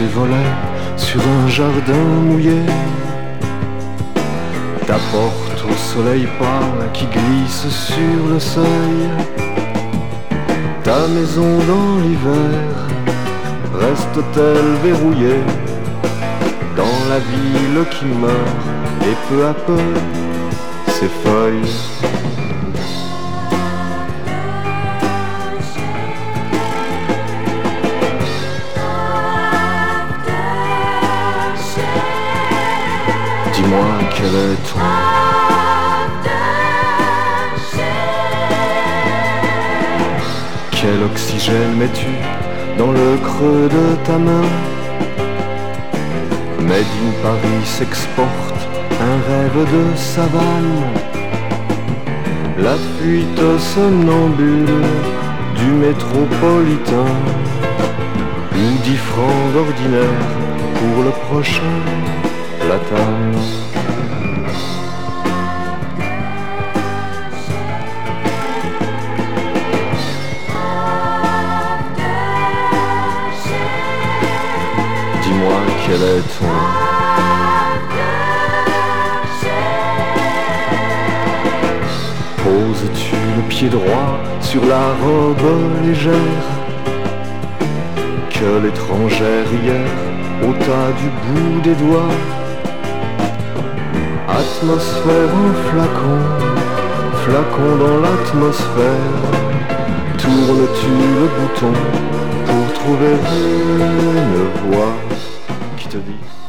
ses volets sur un jardin mouillé. Ta porte au soleil pâle qui glisse sur le seuil. Ta maison dans l'hiver reste-t-elle verrouillée dans la ville qui meurt et peu à peu s'effeuille? Dis-moi quel est ton quel oxygène mets-tu dans le creux de ta main? Made in Paris s'exporte un rêve de savane, la fuite somnambule du métropolitain, ou 10 francs d'ordinaire pour le prochain platane. Dis-moi quel est ton poses-tu le pied droit sur la robe légère que l'étrangère hier ôta du bout des doigts? Atmosphère en flacon, flacon dans l'atmosphère, tournes-tu le bouton pour trouver une voix qui te dit